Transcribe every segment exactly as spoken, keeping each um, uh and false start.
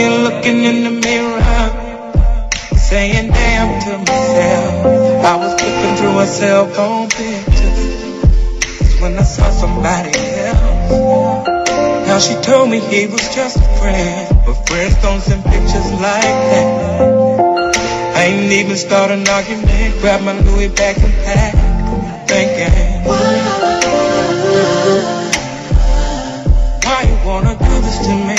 here looking in the mirror, saying damn to myself. I was flipping through a cell phone pictures when I saw somebody else. Now she told me he was just a friend, but friends don't send pictures like that. I ain't even start an argument, grab my Louis back and pack, thinking, why you wanna do this to me?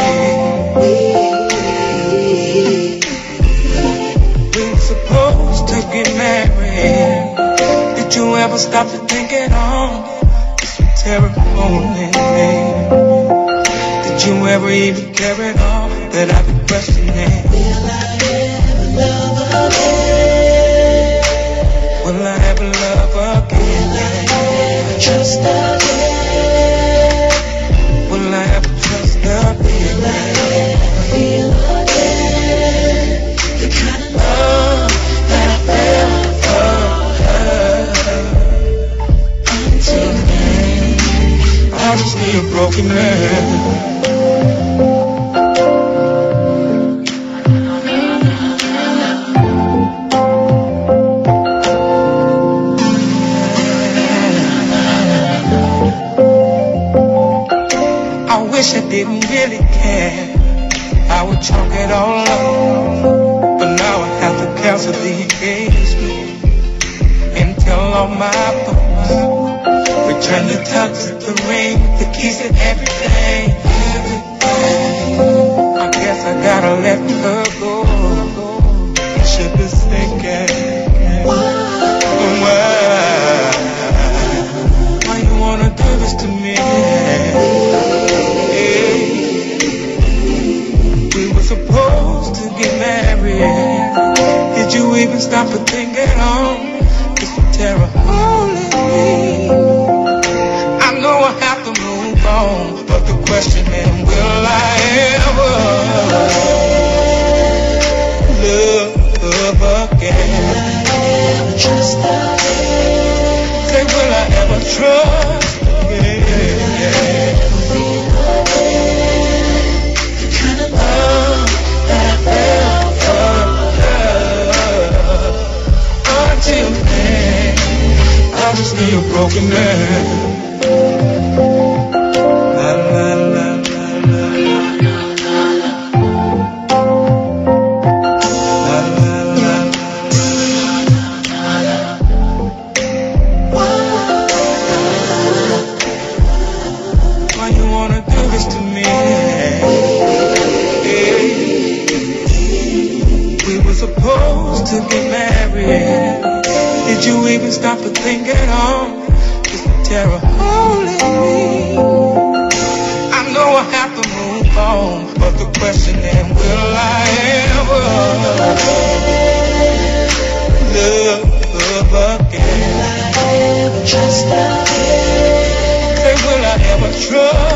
We were supposed to get married. Did you ever stop to think at all? It's so terrible in me. Did you ever even care at all that I've been questioning? Will I ever love again? Will I ever love again? Will I ever trust again? Will I ever trust again? Will I ever feel again? The kind of love that I felt for her. Until then, I just need a broken man. Wish I didn't really care, I would chalk it all up. But now I have to cancel the engagement and tell all my folks, return the tux, the ring, the keys to everything, everything. I guess I gotta let her go. Ship is sinking. Why? Why you wanna do this to me? Supposed to get married. Did you even stop to think at all? It's so terrible in me. I know I have to move on, but the question is, will I ever love again? Will I ever trust again? Say, will I ever trust again? Until then, I just need a broken man. La la la la la la la la la. Why you wanna do this to me? We were supposed to get married. Did you even stop to think at all? It's a terror holding me. I know I have to move on, but the question is, will I ever love again? Will I ever trust again? Say, will I ever trust?